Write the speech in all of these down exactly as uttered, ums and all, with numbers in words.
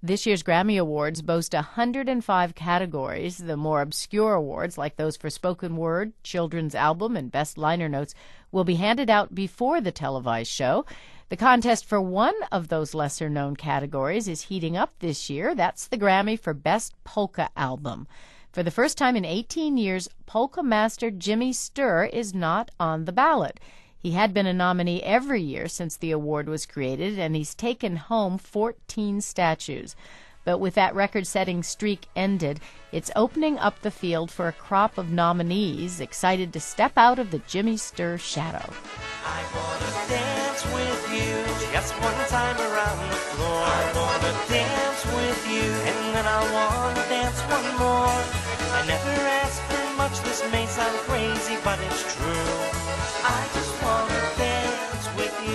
This year's Grammy Awards boast one hundred five categories. The more obscure awards, like those for spoken word, children's album, and best liner notes, will be handed out before the televised show. The contest for one of those lesser-known categories is heating up this year. That's the Grammy for Best Polka Album. For the first time in eighteen years, polka master Jimmy Sturr is not on the ballot. He had been a nominee every year since the award was created, and he's taken home fourteen statues. But with that record-setting streak ended, it's opening up the field for a crop of nominees excited to step out of the Jimmy Sturr shadow. I wanna dance with you just one time around the floor. I wanna dance with you, and then I wanna dance one more. I never asked for much, this may sound crazy, but it's true. I just wanna dance with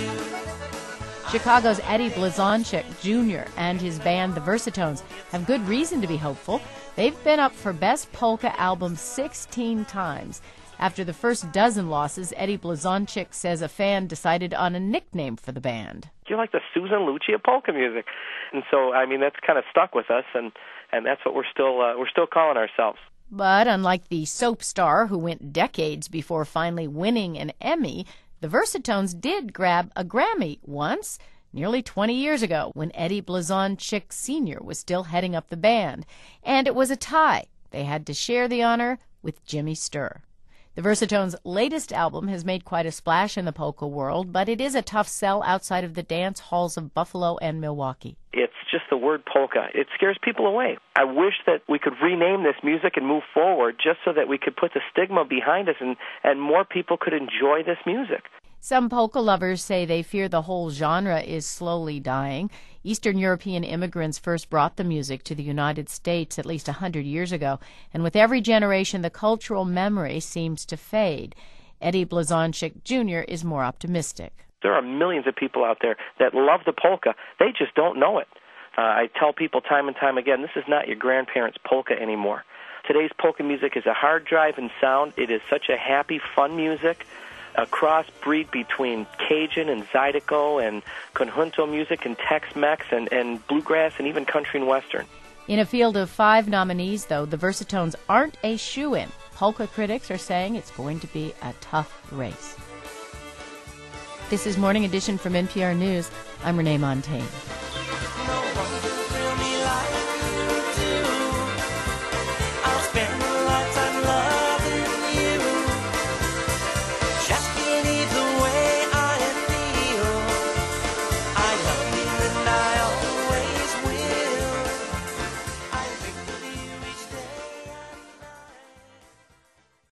you. Chicago's Eddie Blazonczyk Junior and his band, the Versatones, have good reason to be hopeful. They've been up for Best Polka Album sixteen times. After the first dozen losses, Eddie Blazonczyk says a fan decided on a nickname for the band. You're like the Susan Lucci of polka music. And so, I mean, that's kind of stuck with us, and, and that's what we're still uh, we're still calling ourselves. But unlike the soap star who went decades before finally winning an Emmy, the Versatones did grab a Grammy once, nearly twenty years ago, when Eddie Blazonczyk Senior was still heading up the band. And it was a tie. They had to share the honor with Jimmy Sturr. The Versatones' latest album has made quite a splash in the polka world, but it is a tough sell outside of the dance halls of Buffalo and Milwaukee. It's just the word polka. It scares people away. I wish that we could rename this music and move forward just so that we could put the stigma behind us and, and more people could enjoy this music. Some polka lovers say they fear the whole genre is slowly dying. Eastern European immigrants first brought the music to the United States at least one hundred years ago, and with every generation the cultural memory seems to fade. Eddie Blazonczyk Junior is more optimistic. There are millions of people out there that love the polka. They just don't know it. Uh, I tell people time and time again, this is not your grandparents' polka anymore. Today's polka music is a hard drive in sound. It is such a happy, fun music. A crossbreed between Cajun and Zydeco and conjunto music and Tex-Mex and, and bluegrass and even country and western. In a field of five nominees, though, the Versatones aren't a shoo-in. Polka critics are saying it's going to be a tough race. This is Morning Edition from N P R News. I'm Renee Montaigne.